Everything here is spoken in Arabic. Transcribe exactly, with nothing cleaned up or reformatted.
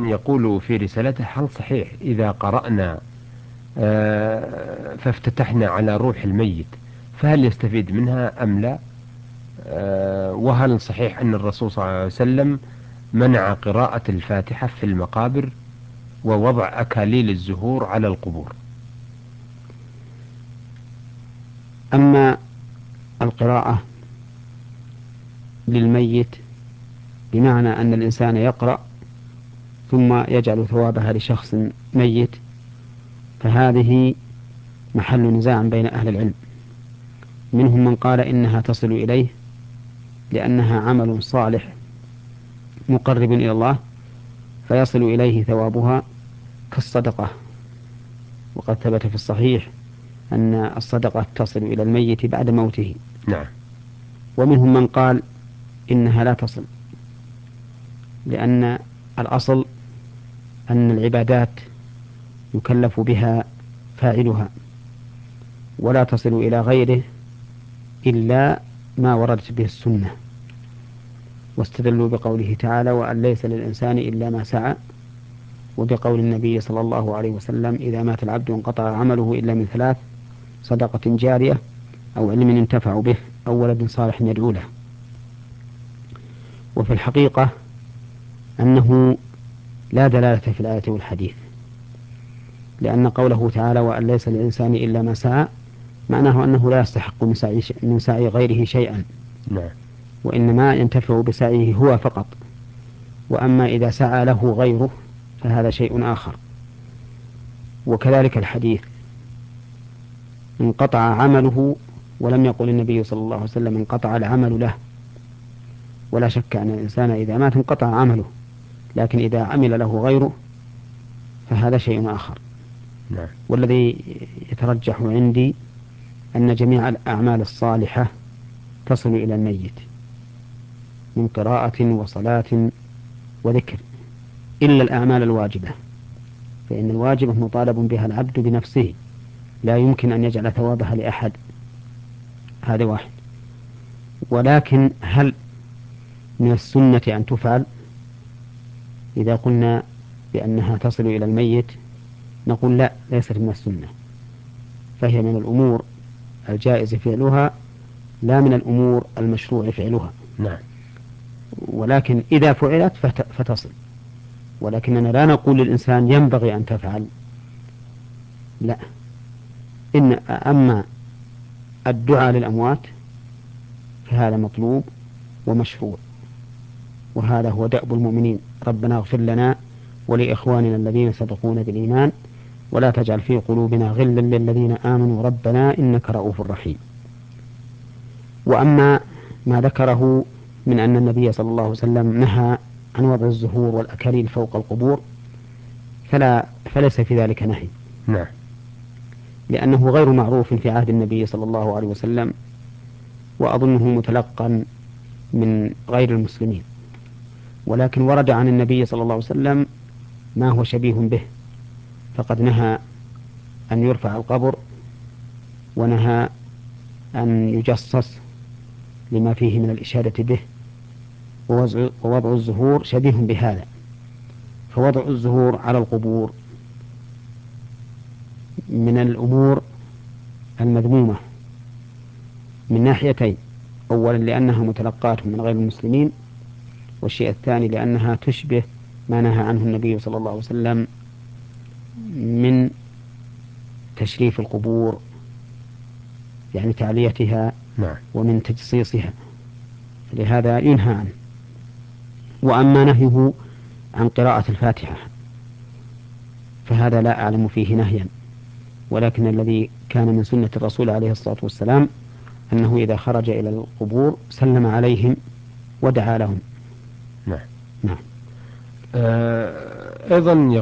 يقول في رسالته: هل صحيح إذا قرأنا آه، فافتتحنا على روح الميت فهل يستفيد منها أم لا؟ آه، وهل صحيح أن الرسول صلى الله عليه وسلم منع قراءة الفاتحة في المقابر ووضع أكاليل الزهور على القبور؟ أما القراءة للميت بمعنى أن الإنسان يقرأ ثم يجعل ثوابها لشخص ميت، فهذه محل نزاع بين أهل العلم. منهم من قال إنها تصل إليه لأنها عمل صالح مقرب إلى الله فيصل إليه ثوابها كالصدقة، وقد ثبت في الصحيح أن الصدقة تصل إلى الميت بعد موته. نعم. ومنهم من قال إنها لا تصل، لأن الأصل أن العبادات يكلف بها فاعلها ولا تصل إلى غيره إلا ما وردت به السنة، واستدلوا بقوله تعالى: وأن ليس للإنسان إلا ما سعى، وبقول النبي صلى الله عليه وسلم: إذا مات العبد انقطع عمله إلا من ثلاث: صدقة جارية، أو علم ينتفع به، أو ولد صالح يدعو له. وفي الحقيقة أنه لا دلالة في الآية والحديث، لأن قوله تعالى: وأن ليس للإنسان إلا ما سعى، معناه أنه لا يستحق من سعي, من سعي غيره شيئا، نعم. وإنما ينتفع بسعيه هو فقط. وأما إذا سعى له غيره فهذا شيء آخر. وكذلك الحديث: انقطع عمله، ولم يقل النبي صلى الله عليه وسلم انقطع العمل له. ولا شك أن الإنسان إذا مات انقطع عمله، لكن إذا عمل له غيره فهذا شيء آخر. نعم. والذي يترجح عندي أن جميع الأعمال الصالحة تصل إلى الميت من قراءة وصلاة وذكر، إلا الأعمال الواجبة، فإن الواجبة مطالب بها العبد بنفسه، لا يمكن أن يجعل ثوابها لأحد. هذا واحد. ولكن هل من السنة أن تفعل؟ إذا قلنا بأنها تصل إلى الميت نقول لا، ليست من السنة، فهي من الأمور الجائز فعلها لا من الأمور المشروع فعلها. نعم. ولكن إذا فعلت فتصل، ولكننا لا نقول للإنسان ينبغي أن تفعل، لا. إن أما الدعاء للأموات فهذا مطلوب ومشروع، وهذا هو دأب المؤمنين: ربنا اغفر لنا ولإخواننا الذين سبقونا بالإيمان ولا تجعل في قلوبنا غلا للذين آمنوا ربنا إنك رؤوف رحيم. وأما ما ذكره من أن النبي صلى الله عليه وسلم نهى عن وضع الزهور والأكاليل فوق القبور فلا فليس في ذلك نهي، نعم. لأنه غير معروف في عهد النبي صلى الله عليه وسلم، وأظنه متلقا من غير المسلمين. ولكن ورد عن النبي صلى الله عليه وسلم ما هو شبيه به، فقد نهى أن يرفع القبر، ونهى أن يجصص لما فيه من الإشادة به، ووضع الزهور شبيه بهذا. فوضع الزهور على القبور من الأمور المذمومة من ناحيتين: أولا لأنها متلقاة من غير المسلمين، والشيء الثاني لأنها تشبه ما نهى عنه النبي صلى الله عليه وسلم من تشريف القبور، يعني تعليتها نعم. ومن تجصيصها، لهذا ينهى عنه. وأما نهيه عن قراءة الفاتحة فهذا لا أعلم فيه نهيا، ولكن الذي كان من سنة الرسول عليه الصلاة والسلام أنه إذا خرج إلى القبور سلم عليهم ودعا لهم. نعم. نعم. آه، أيضا